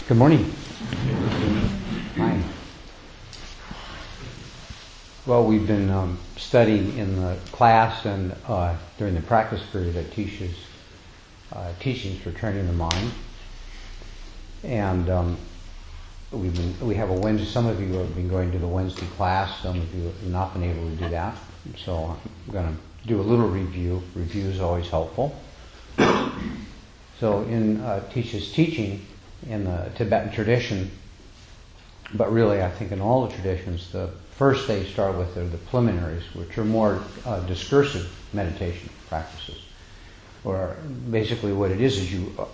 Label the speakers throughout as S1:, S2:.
S1: Good morning. Hi. Well, we've been studying in the class and during the practice period that teaches teachings for training the mind. And we have a Wednesday. Some of you have been going to the Wednesday class. Some of you have not been able to do that. So I'm going to do a little review. Review is always helpful. So in teaches teaching in the Tibetan tradition, but really I think in all the traditions, the first they start with are the preliminaries, which are more discursive meditation practices. Or basically what it is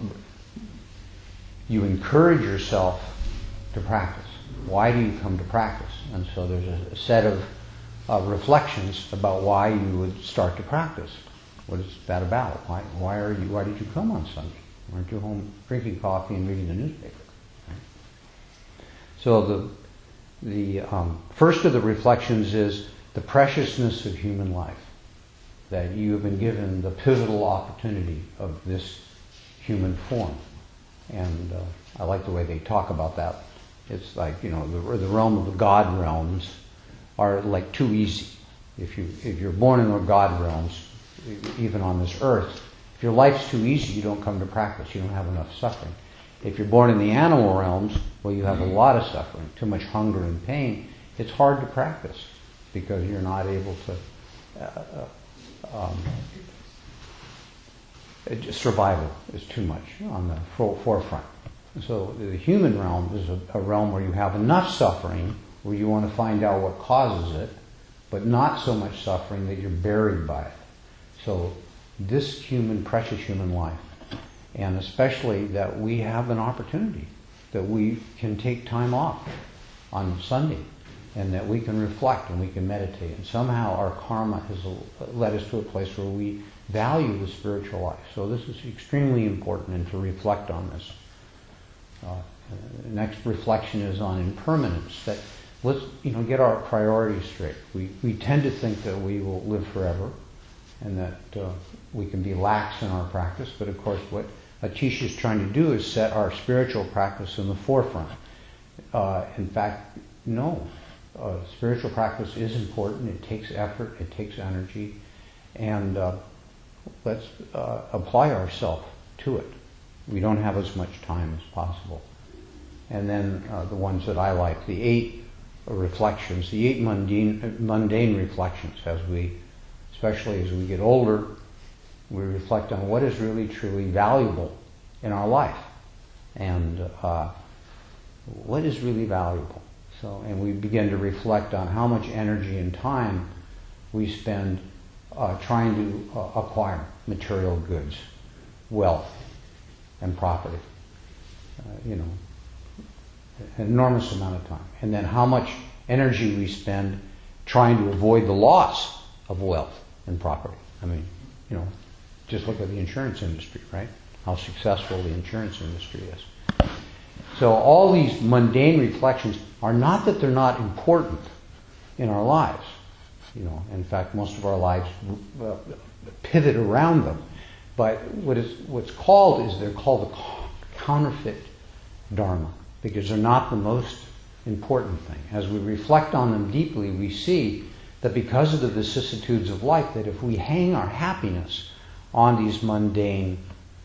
S1: you encourage yourself to practice. Why do you come to practice? And so there's a set of reflections about why you would start to practice. What is that about? Why did you come on Sunday? Aren't you home drinking coffee and reading the newspaper? Right? So the first of the reflections is the preciousness of human life. That you have been given the pivotal opportunity of this human form. And I like the way they talk about that. It's like, the realm of the God realms are like too easy. If you're born in the God realms, even on this earth, if your life's too easy, you don't come to practice. You don't have enough suffering. If you're born in the animal realms, well, you have a lot of suffering, too much hunger and pain. It's hard to practice because you're not able to. Survival is too much on the forefront. So the human realm is a realm where you have enough suffering, where you want to find out what causes it, but not so much suffering that you're buried by it. So this precious human life, and especially that we have an opportunity, that we can take time off on Sunday, and that we can reflect and we can meditate. And somehow our karma has led us to a place where we value the spiritual life. So this is extremely important, and to reflect on this. The next reflection is on impermanence. That let's get our priorities straight. We tend to think that we will live forever, and that we can be lax in our practice. But of course, what Atisha is trying to do is set our spiritual practice in the forefront. In fact, no. Spiritual practice is important. It takes effort. It takes energy. And let's apply ourselves to it. We don't have as much time as possible. And then the ones that I like, the 8 reflections, the 8 mundane reflections, especially as we get older, we reflect on what is really truly valuable in our life. And what is really valuable. And we begin to reflect on how much energy and time we spend trying to acquire material goods, wealth, and property. An enormous amount of time. And then how much energy we spend trying to avoid the loss of wealth and property. Just look at the insurance industry, right? How successful the insurance industry is. So all these mundane reflections are not that they're not important in our lives. In fact, most of our lives pivot around them. But they're called the counterfeit dharma, because they're not the most important thing. As we reflect on them deeply, we see that because of the vicissitudes of life, that if we hang our happiness on these mundane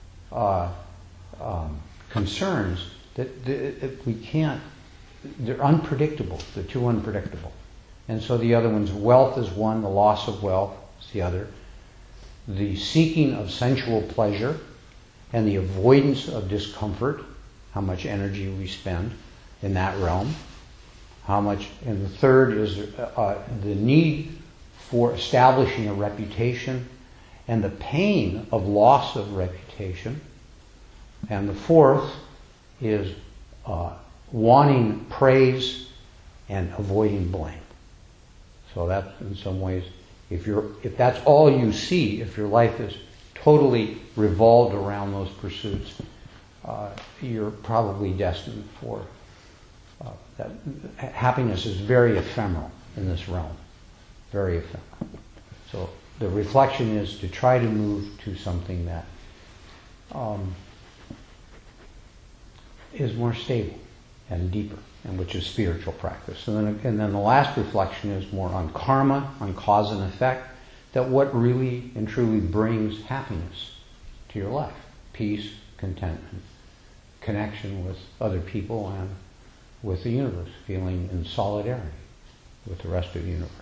S1: concerns, that we can't, they're unpredictable, they're too unpredictable. And so the other ones, wealth is one, the loss of wealth is the other, the seeking of sensual pleasure and the avoidance of discomfort, how much energy we spend in that realm, and the third is the need for establishing a reputation and the pain of loss of reputation, and the fourth is wanting praise and avoiding blame. So that, in some ways, if that's all you see, if your life is totally revolved around those pursuits, you're probably destined for that. Happiness is very ephemeral in this realm, very ephemeral. So the reflection is to try to move to something that is more stable and deeper, and which is spiritual practice. And then the last reflection is more on karma, on cause and effect, that what really and truly brings happiness to your life, peace, contentment, connection with other people and with the universe, feeling in solidarity with the rest of the universe.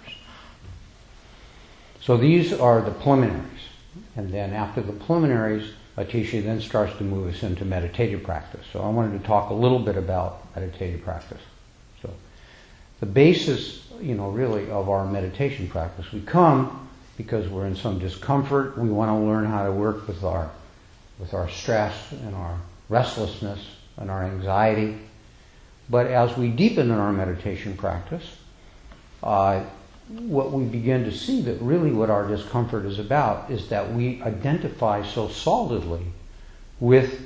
S1: So these are the preliminaries. And then after the preliminaries, Atisha then starts to move us into meditative practice. So I wanted to talk a little bit about meditative practice. So the basis, really of our meditation practice, we come because we're in some discomfort. We want to learn how to work with our stress and our restlessness and our anxiety. But as we deepen in our meditation practice, what we begin to see that really what our discomfort is about is that we identify so solidly with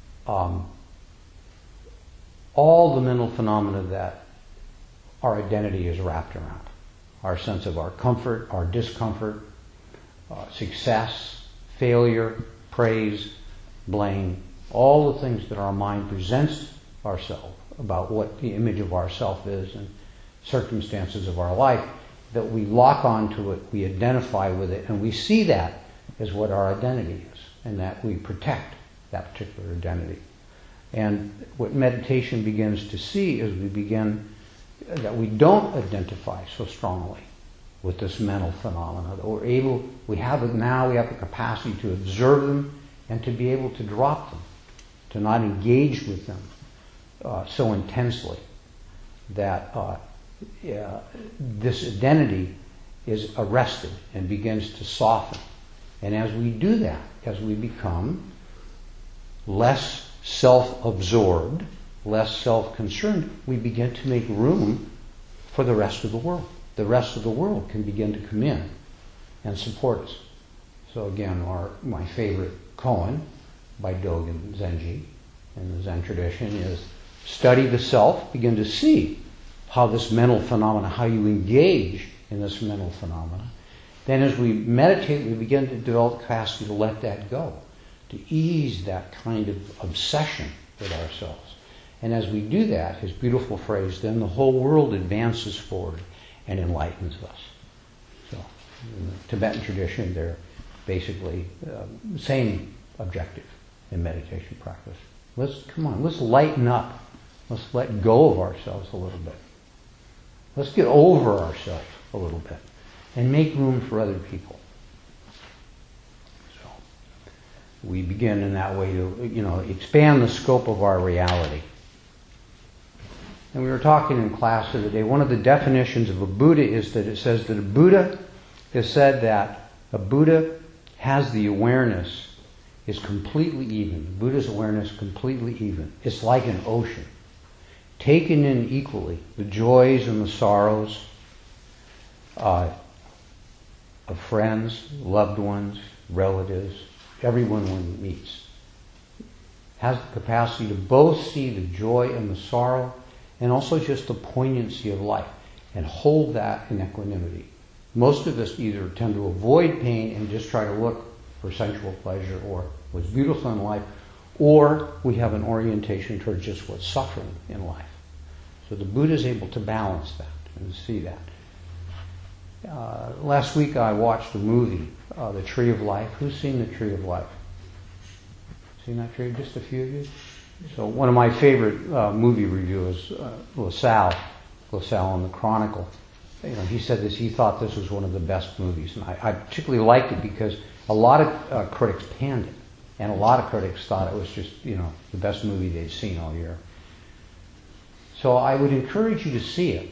S1: all the mental phenomena that our identity is wrapped around. Our sense of our comfort, our discomfort, success, failure, praise, blame, all the things that our mind presents ourselves about what the image of ourself is and circumstances of our life, that we lock onto it, we identify with it, and we see that as what our identity is, and that we protect that particular identity. And what meditation begins to see is we begin that we don't identify so strongly with this mental phenomena, that we have the capacity to observe them and to be able to drop them, to not engage with them so intensely that this identity is arrested and begins to soften. And as we do that, as we become less self-absorbed, less self-concerned, we begin to make room for the rest of the world. The rest of the world can begin to come in and support us. So again, my favorite koan by Dogen Zenji in the Zen tradition is study the self, begin to see how this mental phenomena, how you engage in this mental phenomena. Then as we meditate, we begin to develop capacity to let that go, to ease that kind of obsession with ourselves. And as we do that, his beautiful phrase, then the whole world advances forward and enlightens us. So in the Tibetan tradition, they're basically the same objective in meditation practice. Let's lighten up. Let's let go of ourselves a little bit. Let's get over ourselves a little bit and make room for other people. So we begin in that way to, expand the scope of our reality. And we were talking in class the other day, one of the definitions of a Buddha is that it says that a Buddha has said that a Buddha has the awareness is completely even. Buddha's awareness completely even. It's like an ocean. Taken in equally, the joys and the sorrows of friends, loved ones, relatives, everyone one meets, has the capacity to both see the joy and the sorrow and also just the poignancy of life and hold that in equanimity. Most of us either tend to avoid pain and just try to look for sensual pleasure or what's beautiful in life, or we have an orientation towards just what's suffering in life. So the Buddha is able to balance that and see that. Last week I watched a movie, The Tree of Life. Who's seen The Tree of Life? Seen that tree? Just a few of you? So one of my favorite movie reviewers, LaSalle in the Chronicle, he said this. He thought this was one of the best movies, and I particularly liked it because a lot of critics panned it, and a lot of critics thought it was just the best movie they'd seen all year. So I would encourage you to see it.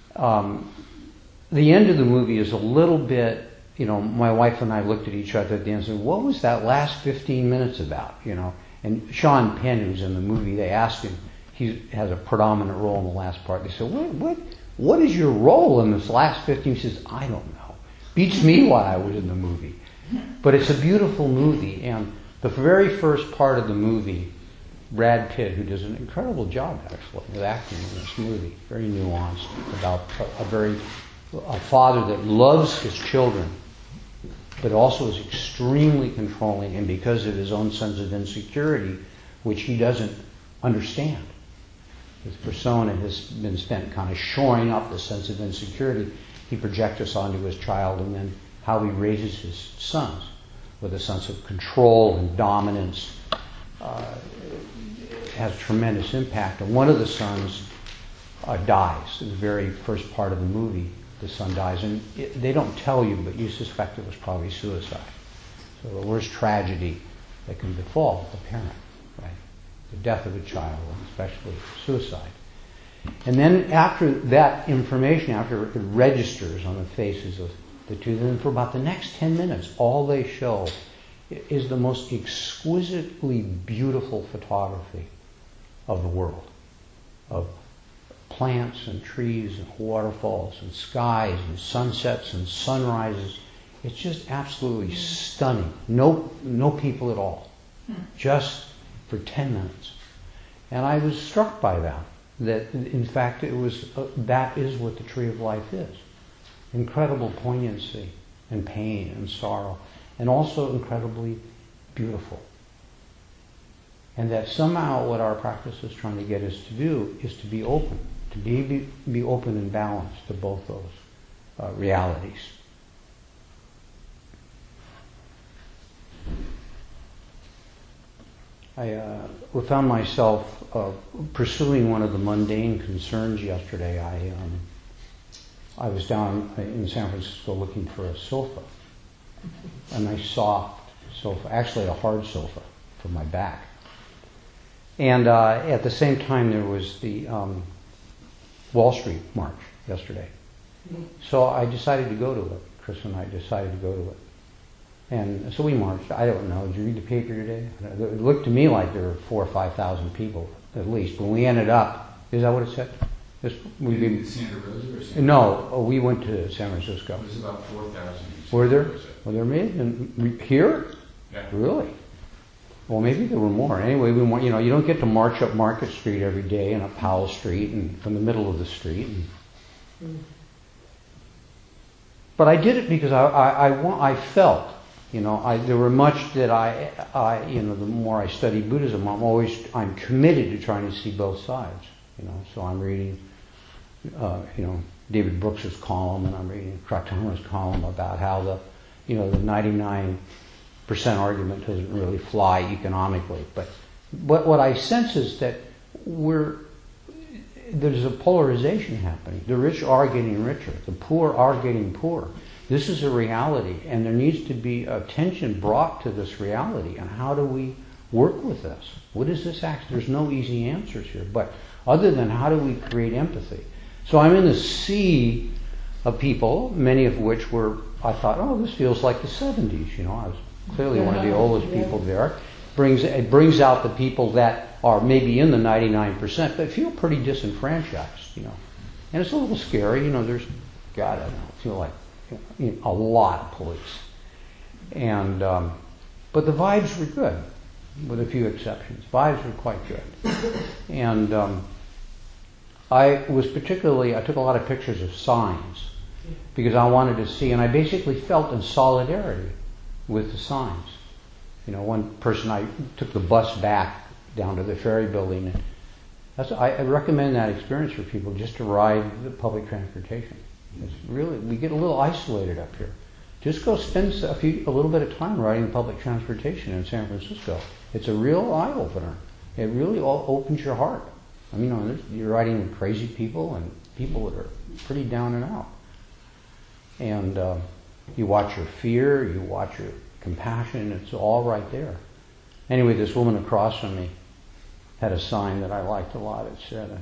S1: The end of the movie is a little bit, my wife and I looked at each other at the end and said, what was that last 15 minutes about? And Sean Penn, who's in the movie, they asked him, he has a predominant role in the last part. They said, what is your role in this last 15? He says, I don't know. Beats me why I was in the movie. But it's a beautiful movie, and the very first part of the movie, Brad Pitt, who does an incredible job actually with acting in this movie, very nuanced, about a father that loves his children, but also is extremely controlling, and because of his own sense of insecurity, which he doesn't understand. His persona has been spent kind of shoring up the sense of insecurity he projects us onto his child, and then how he raises his sons with a sense of control and dominance has tremendous impact. And one of the sons dies. In the very first part of the movie, the son dies. And they don't tell you, but you suspect it was probably suicide. So the worst tragedy that can befall a parent, right? The death of a child, and especially suicide. And then after that information, after it registers on the faces of the two, then for about the next 10 minutes, all they show is the most exquisitely beautiful photography of the world, of plants and trees and waterfalls and skies and sunsets and sunrises. It's just absolutely stunning. No people at all. Just for 10 minutes. And I was struck by that. That in fact it was that is what the Tree of Life is. Incredible poignancy and pain and sorrow, and also incredibly beautiful. And that somehow what our practice is trying to get us to do is to be open, to be open and balanced to both those realities. I found myself pursuing one of the mundane concerns yesterday. I was down in San Francisco looking for a sofa, a nice soft sofa, actually a hard sofa for my back. And at the same time there was the Wall Street March yesterday. So I decided to go to it. Chris and I decided to go to it. And so we marched. I don't know. Did you read the paper today? It looked to me like there were 4,000 or 5,000 people at least. When we ended up, is that what it said?
S2: Santa Rosa or Santa
S1: No, we went to San Francisco.
S2: It was about 4,000.
S1: Were there? Were there many? Here?
S2: Yeah.
S1: Really? Well, maybe there were more. Anyway, we went. You don't get to march up Market Street every day and up Powell Street and from the middle of the street. But I did it because I felt. There were much that the more I study Buddhism, I'm committed to trying to see both sides. So I'm reading, David Brooks's column, and I'm reading Krautama's column about how the 99% argument doesn't really fly economically. But what I sense is that there's a polarization happening. The rich are getting richer. The poor are getting poorer. This is a reality, and there needs to be attention brought to this reality. And how do we work with this? What is this act? There's no easy answers here, but other than how do we create empathy? So I'm in a sea of people, many of which I thought, this feels like the 70s. I was clearly one of the oldest people there. It brings out the people that are maybe in the 99%, but feel pretty disenfranchised. And it's a little scary. There's, God, I don't feel like a lot of police. And but the vibes were good, with a few exceptions. Vibes were quite good. And I took a lot of pictures of signs because I wanted to see, and I basically felt in solidarity with the signs. One person, I took the bus back down to the ferry building, and I recommend that experience for people, just to ride the public transportation. It's really, we get a little isolated up here. Just go spend a little bit of time riding public transportation in San Francisco. It's a real eye opener. It really opens your heart. You're riding with crazy people and people that are pretty down and out. And you watch your fear, you watch your compassion. It's all right there. Anyway, this woman across from me had a sign that I liked a lot. It said,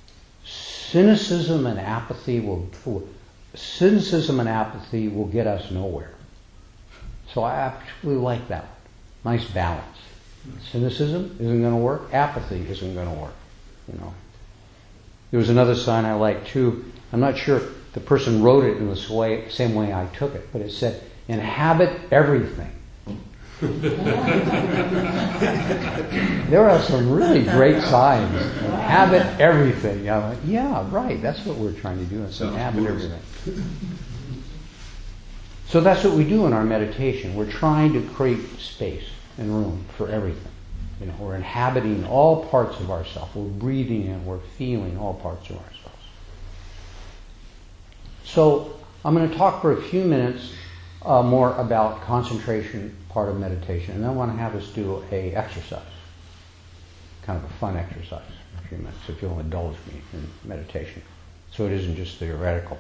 S1: "Cynicism and apathy will get us nowhere." So I actually like that. Nice balance. Cynicism isn't going to work. Apathy isn't going to work. There was another sign I liked too. I'm not sure if the person wrote it in the same way I took it, but it said, "Inhabit everything." There are some really great signs. Inhabit everything. I'm like, yeah, right. That's what we're trying to do. Is inhabit everything. So that's what we do in our meditation. We're trying to create space and room for everything. You know, we're inhabiting all parts of ourselves. We're breathing in, we're feeling all parts of ourselves. So I'm going to talk for a few minutes more about concentration part of meditation, and then I want to have us do a exercise, kind of a fun exercise for a few minutes, if you'll indulge me in meditation, so it isn't just theoretical.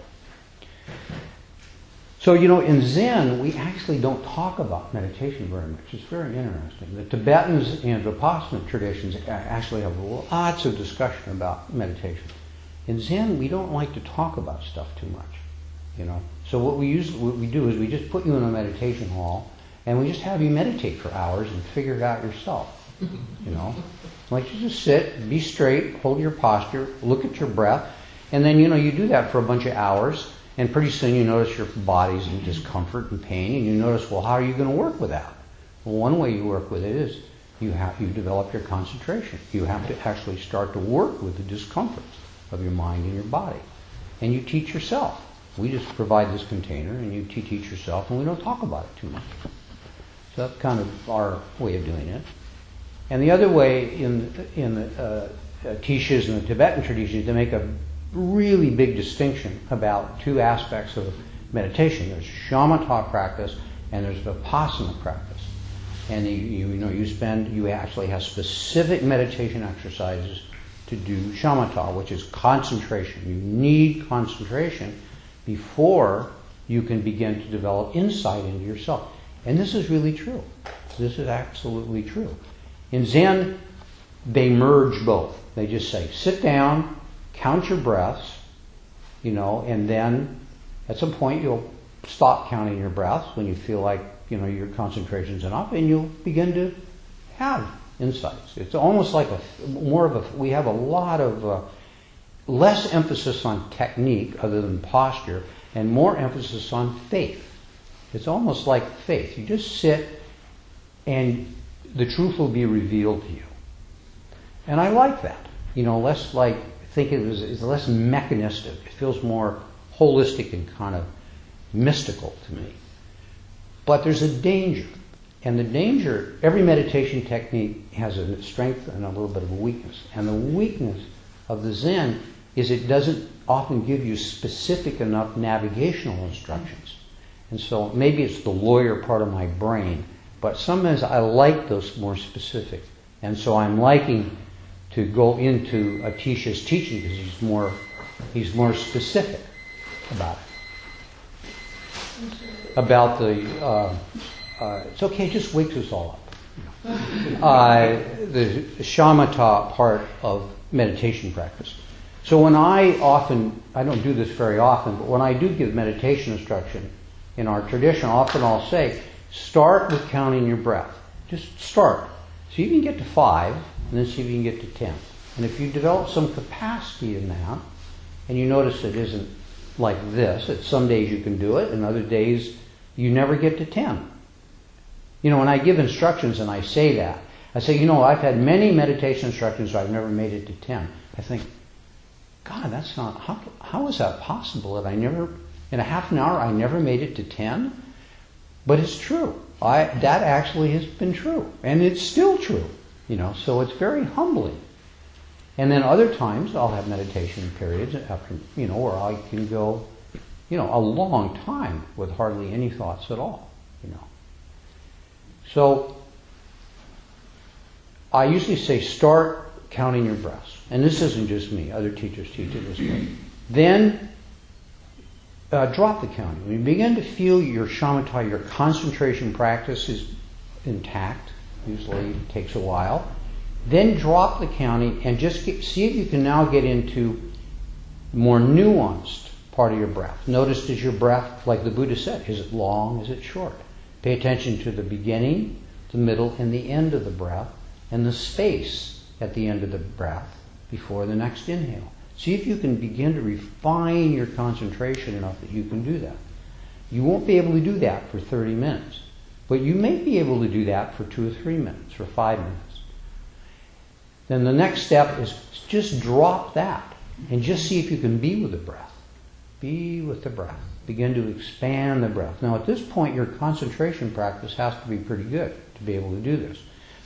S1: So, you know, in Zen, we actually don't talk about meditation very much. It's very interesting. The Tibetans and Vipassana traditions actually have lots of discussion about meditation. In Zen, we don't like to talk about stuff too much, you know. So what we do is we just put you in a meditation hall, and we just have you meditate for hours and figure it out yourself, you know. Like, you just sit, be straight, hold your posture, look at your breath, and then, you know, you do that for a bunch of hours. And pretty soon you notice your body's in discomfort and pain, and you notice, well, how are you going to work with that? Well, one way you work with it is you develop your concentration. You have to actually start to work with the discomforts of your mind and your body. And you teach yourself. We just provide this container, and you teach yourself, and we don't talk about it too much. So that's kind of our way of doing it. And the other way in the Tishas and the Tibetan traditions, they make a really big distinction about two aspects of meditation. There's shamatha practice and there's vipassana practice. And you actually have specific meditation exercises to do shamatha, which is concentration. You need concentration before you can begin to develop insight into yourself. And this is really true. This is absolutely true. In Zen, they merge both. They just say, sit down, count your breaths, you know, and then at some point you'll stop counting your breaths when you feel like, you know, your concentration's enough, and you'll begin to have insights. It's almost like we have a lot of less emphasis on technique other than posture, and more emphasis on faith. It's almost like faith. You just sit and the truth will be revealed to you. And I like that. You know, less like, think it is less mechanistic. It feels more holistic and kind of mystical to me. But there's a danger. And the danger, every meditation technique has a strength and a little bit of a weakness. And the weakness of the Zen is it doesn't often give you specific enough navigational instructions. And so maybe it's the lawyer part of my brain, but sometimes I like those more specific. And so I'm liking to go into Atisha's teaching because he's more specific about it. About the it's okay, just wakes us all up. The shamatha part of meditation practice. So when I don't do this very often, but when I do give meditation instruction in our tradition, often I'll say, start with counting your breath. Just start. So you can get to 5, and then see if you can get to 10. And if you develop some capacity in that, and you notice it isn't like this, that some days you can do it, and other days you never get to 10. You know, when I give instructions and I say that, I say, you know, I've had many meditation instructions where I've never made it to 10. I think, God, that's not, how is that possible that in a half an hour, I never made it to 10? But it's true. That actually has been true. And it's still true. You know, so it's very humbling. And then other times I'll have meditation periods after, you know, where I can go, you know, a long time with hardly any thoughts at all, you know. So I usually say start counting your breaths. And this isn't just me. Other teachers teach it this way. Then drop the counting. When you begin to feel your shamatha, your concentration practice is intact, usually it takes a while, then drop the counting and just see if you can now get into more nuanced part of your breath. Notice, does your breath, like the Buddha said, is it long, is it short? Pay attention to the beginning, the middle, and the end of the breath, and the space at the end of the breath before the next inhale. See if you can begin to refine your concentration enough that you can do that. You won't be able to do that for 30 minutes, but you may be able to do that for 2 or 3 minutes or 5 minutes. Then the next step is just drop that and just see if you can be with the breath. Be with the breath. Begin to expand the breath. Now at this point your concentration practice has to be pretty good to be able to do this.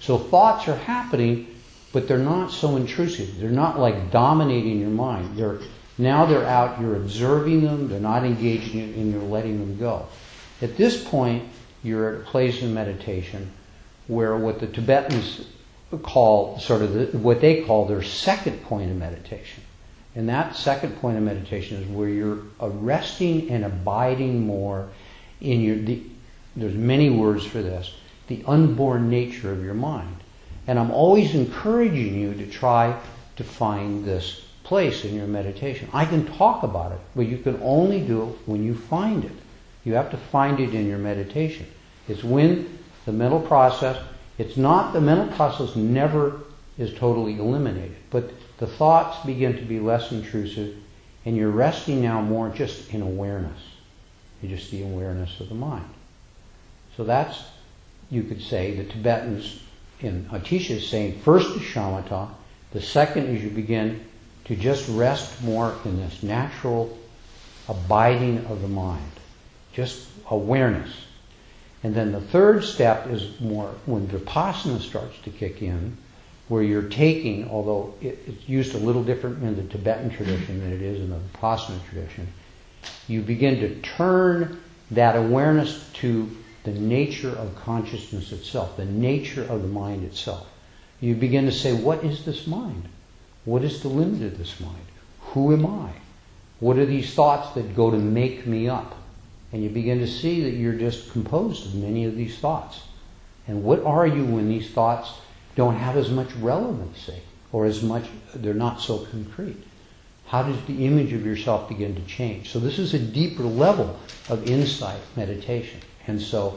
S1: So thoughts are happening, but they're not so intrusive. They're not like dominating your mind. Now they're out, you're observing them, they're not engaging you, and you're letting them go. At this point, you're at a place in meditation where what the Tibetans call what they call their second point of meditation. And that second point of meditation is where you're resting and abiding more in there's many words for this, the unborn nature of your mind. And I'm always encouraging you to try to find this place in your meditation. I can talk about it, but you can only do it when you find it. You have to find it in your meditation. It's when the mental process, the mental process never is totally eliminated, but the thoughts begin to be less intrusive, and you're resting now more just in awareness. You're just the awareness of the mind. So that's, you could say, the Tibetans in Atisha is saying, first is shamatha, the second is you begin to just rest more in this natural abiding of the mind, just awareness. And then the third step is more when vipassana starts to kick in, where you're taking, although it's used a little different in the Tibetan tradition than it is in the vipassana tradition, you begin to turn that awareness to the nature of consciousness itself, the nature of the mind itself. You begin to say, what is this mind? What is the limit of this mind? Who am I? What are these thoughts that go to make me up? And you begin to see that you're just composed of many of these thoughts. And what are you when these thoughts don't have as much relevancy, or they're not so concrete? How does the image of yourself begin to change? So this is a deeper level of insight meditation. And so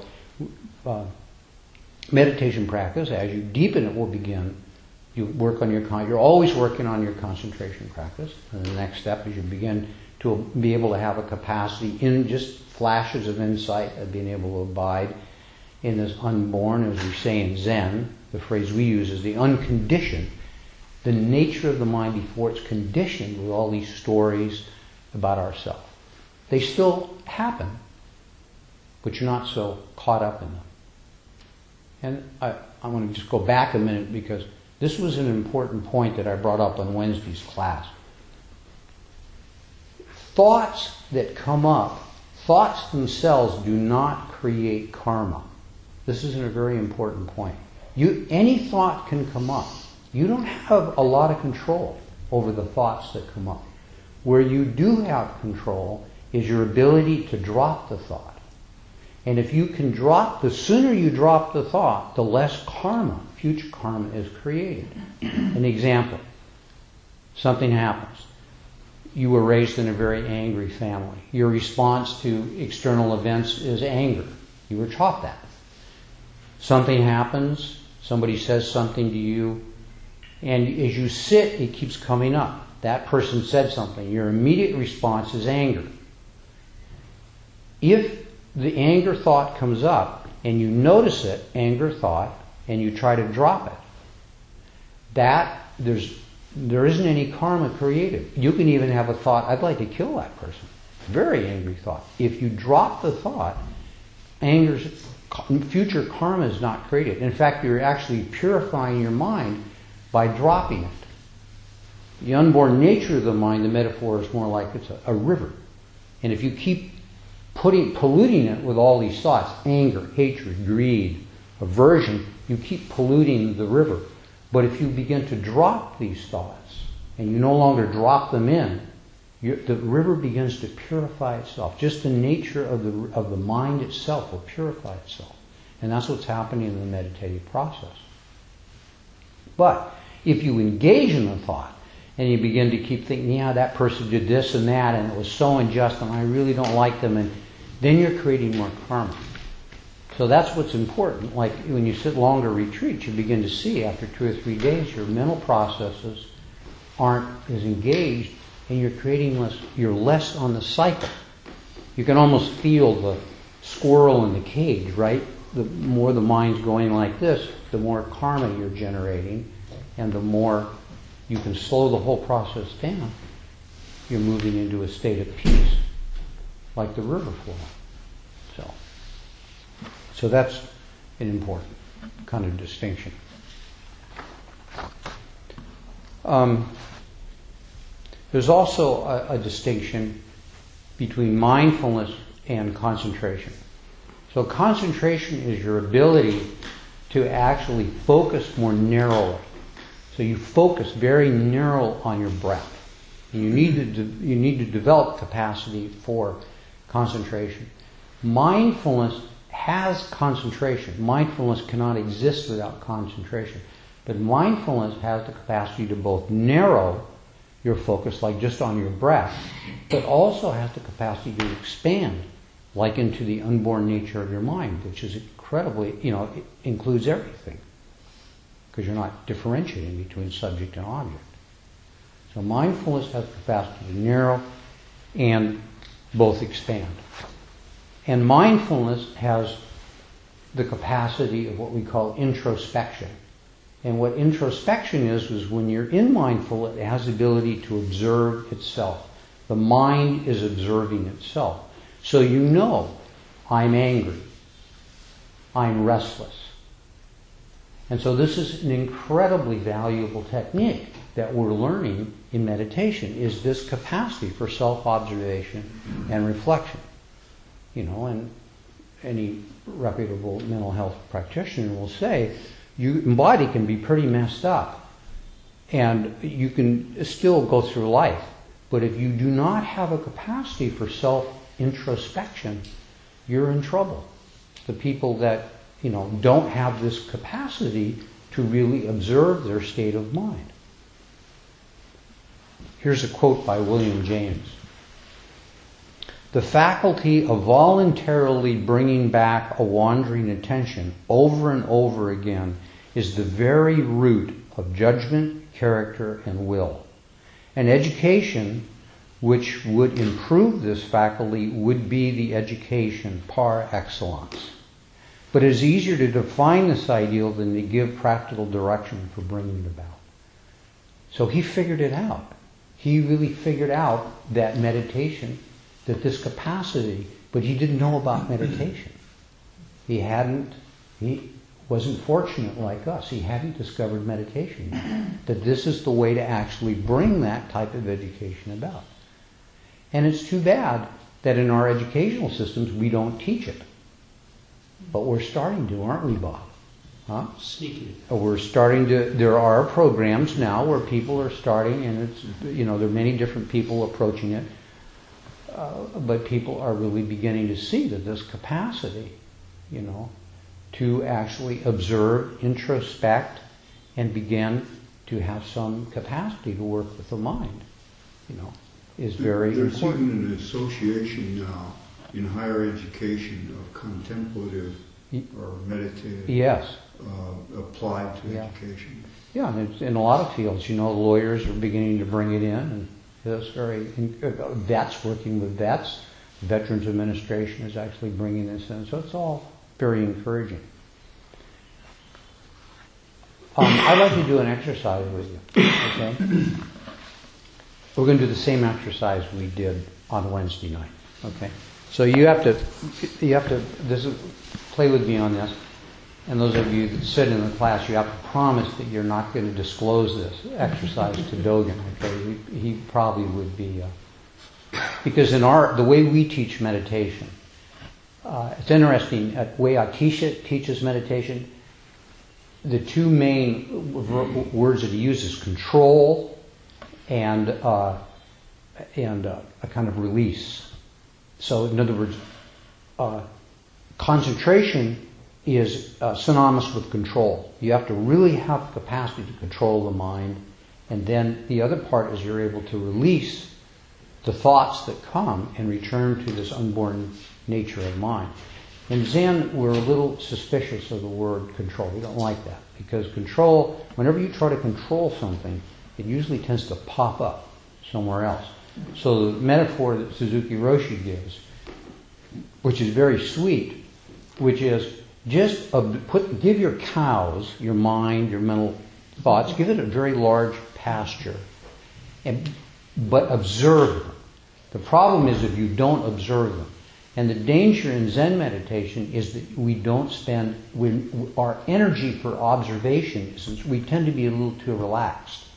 S1: meditation practice, as you deepen it, will begin. You work on you're always working on your concentration practice. And the next step is you begin to be able to have a capacity in just flashes of insight of being able to abide in this unborn, as we say in Zen. The phrase we use is the unconditioned, the nature of the mind before it's conditioned with all these stories about ourselves. They still happen, but you're not so caught up in them. And I want to just go back a minute, because this was an important point that I brought up on Wednesday's class. Thoughts that come up, thoughts themselves do not create karma. This is a very important point. Any thought can come up. You don't have a lot of control over the thoughts that come up. Where you do have control is your ability to drop the thought. And if you can the sooner you drop the thought, the less karma, future karma, is created. An example. Something happens. You were raised in a very angry family. Your response to external events is anger. You were taught that. Something happens, somebody says something to you, and as you sit, it keeps coming up. That person said something. Your immediate response is anger. If the anger thought comes up and you notice it, anger thought, and you try to drop it, there isn't any karma created. You can even have a thought, I'd like to kill that person. Very angry thought. If you drop the thought, future karma is not created. In fact, you're actually purifying your mind by dropping it. The unborn nature of the mind, the metaphor is more like it's a river. And if you keep polluting it with all these thoughts, anger, hatred, greed, aversion, you keep polluting the river. But if you begin to drop these thoughts, and you no longer drop them in, the river begins to purify itself. Just the nature of the mind itself will purify itself. And that's what's happening in the meditative process. But if you engage in the thought, and you begin to keep thinking, yeah, that person did this and that, and it was so unjust, and I really don't like them, and then you're creating more karma. So that's what's important. Like when you sit longer retreats, you begin to see after 2 or 3 days your mental processes aren't as engaged, and you're creating you're less on the cycle. You can almost feel the squirrel in the cage, right? The more the mind's going like this, the more karma you're generating, and the more you can slow the whole process down. You're moving into a state of peace, like the river flow. So that's an important kind of distinction. There's also a distinction between mindfulness and concentration. So concentration is your ability to actually focus more narrowly. So you focus very narrow on your breath. And you need to develop capacity for concentration. Mindfulness has concentration. Mindfulness cannot exist without concentration. But mindfulness has the capacity to both narrow your focus, like just on your breath, but also has the capacity to expand, like into the unborn nature of your mind, which is incredibly, it includes everything, because you're not differentiating between subject and object. So mindfulness has the capacity to narrow and both expand. And mindfulness has the capacity of what we call introspection. And what introspection is when you're in mindful, it has the ability to observe itself. The mind is observing itself. So you know, I'm angry. I'm restless. And so this is an incredibly valuable technique that we're learning in meditation, is this capacity for self-observation and reflection. And any reputable mental health practitioner will say, your body can be pretty messed up and you can still go through life. But if you do not have a capacity for self-introspection, you're in trouble. The people that, don't have this capacity to really observe their state of mind. Here's a quote by William James. The faculty of voluntarily bringing back a wandering attention over and over again is the very root of judgment, character, and will. An education which would improve this faculty would be the education par excellence. But it is easier to define this ideal than to give practical direction for bringing it about. So he figured it out. He really figured out that meditation, that this capacity, but he didn't know about meditation. He wasn't fortunate like us. He hadn't discovered meditation yet. That this is the way to actually bring that type of education about. And it's too bad that in our educational systems we don't teach it. But we're starting to, aren't we, Bob? Huh?
S3: Sneaky.
S1: We're starting to. There are programs now where people are starting, and it's there are many different people approaching it. But people are really beginning to see that this capacity, to actually observe, introspect, and begin to have some capacity to work with the mind, is very
S4: There's
S1: important.
S4: even an association now in higher education of contemplative or meditative,
S1: Yes.
S4: applied to
S1: Yeah.
S4: education.
S1: Yeah, and it's in a lot of fields. Lawyers are beginning to bring it in, and that's vets working with vets. Veterans Administration is actually bringing this in, so it's all very encouraging. I'd like to do an exercise with you. Okay, we're going to do the same exercise we did on Wednesday night. Okay, so you have to play with me on this. And those of you that sit in the class, you have to promise that you're not going to disclose this exercise to Dogen. Okay, he probably would be, because the way we teach meditation, it's interesting. The way Atisha teaches meditation, the two main words that he uses: control and a kind of release. So, in other words, concentration is synonymous with control. You have to really have the capacity to control the mind, and then the other part is you're able to release the thoughts that come and return to this unborn nature of mind. In Zen, we're a little suspicious of the word control. We don't like that, because control, whenever you try to control something, it usually tends to pop up somewhere else. So the metaphor that Suzuki Roshi gives, which is very sweet, which is just give your cows, your mind, your mental thoughts, give it a very large pasture, but observe them. The problem is if you don't observe them. And the danger in Zen meditation is that we don't spend our energy for observation. We tend to be a little too relaxed.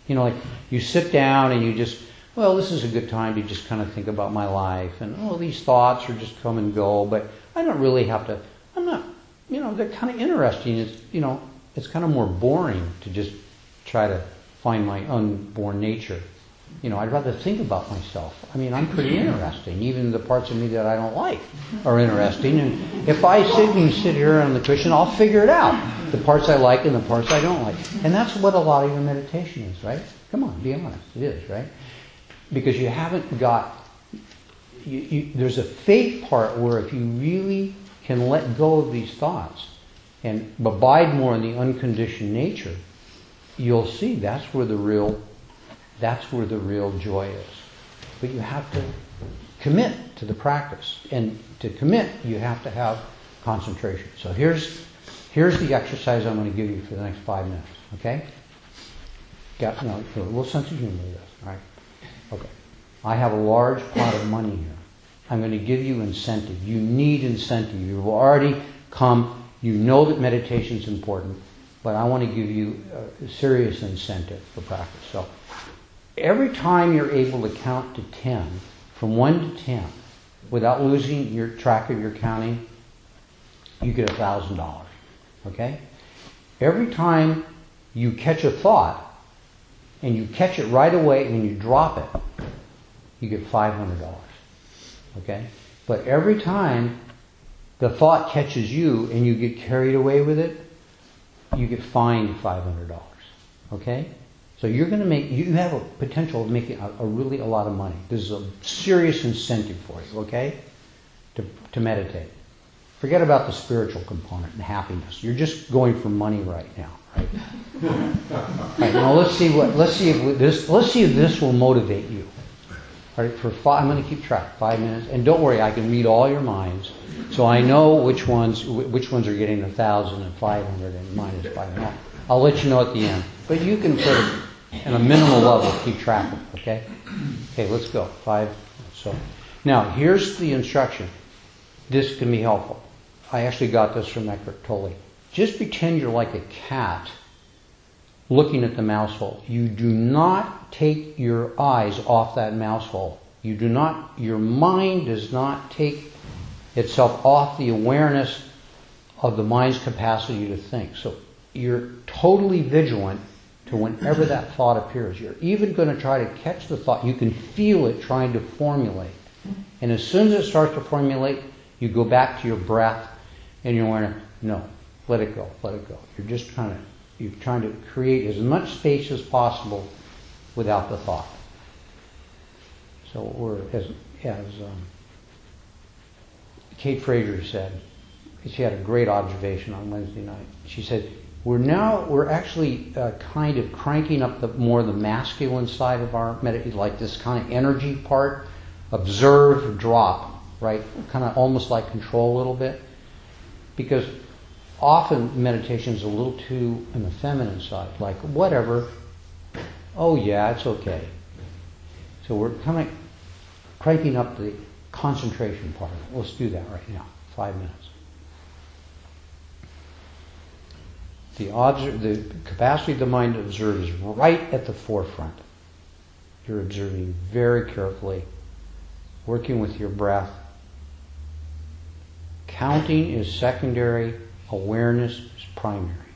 S1: Like you sit down and you just, well, this is a good time to just kind of think about my life, and these thoughts are just come and go, but I don't really have to, I'm not, they're kind of interesting. It's kind of more boring to just try to find my unborn nature. I'd rather think about myself. I'm pretty interesting. Even the parts of me that I don't like are interesting. And if I sit here on the cushion, I'll figure it out. The parts I like and the parts I don't like. And that's what a lot of your meditation is, right? Come on, be honest. It is, right? Because you haven't got... there's a faith part where if you really can let go of these thoughts and abide more in the unconditioned nature, you'll see that's where the real joy is. But you have to commit to the practice. And to commit, you have to have concentration. So here's the exercise I'm going to give you for the next 5 minutes. Okay? Got a little sense of humor with this. All right? Okay. I have a large pot of money here. I'm going to give you incentive. You need incentive. You've already come. You know that meditation is important. But I want to give you a serious incentive for practice. So every time you're able to count to 10, from 1 to 10, without losing your track of your counting, you get $1,000. Okay? Every time you catch a thought, and you catch it right away and you drop it, you get $500. Okay? But every time the thought catches you and you get carried away with it, you get fined $500. Okay? So you're going to you have a potential of making a lot of money. This is a serious incentive for you, okay? To meditate. Forget about the spiritual component and happiness. You're just going for money right now, right? Right, now let's see if this will motivate you. All right, I'm going to keep track, 5 minutes, and don't worry, I can read all your minds, so I know which ones are getting 1,000 and 500 and mine is 500. I'll let you know at the end, but you can sort of, at a minimal level, keep track of it. Okay? Okay, let's go. 5. So now here's the instruction. This can be helpful. I actually got this from Eckhart Tolle. Just pretend you're like a cat looking at the mouse hole. You do not take your eyes off that mouse hole. Your mind does not take itself off the awareness of the mind's capacity to think. So you're totally vigilant to whenever that thought appears. You're even going to try to catch the thought. You can feel it trying to formulate. And as soon as it starts to formulate, you go back to your breath and you're going to, no, let it go, let it go. You're trying to create as much space as possible without the thought. So as Kate Fraser said, she had a great observation on Wednesday night. She said, we're actually kind of cranking up the masculine side of our meditation, like this kind of energy part, observe, drop, right? Kind of almost like control a little bit. Because often meditation is a little too on the feminine side, like whatever, oh yeah, it's okay. So we're kind of cranking up the concentration part of it. Let's do that right now, 5 minutes. The capacity of the mind to observe is right at the forefront. You're observing very carefully, working with your breath. Counting is secondary, awareness is primary.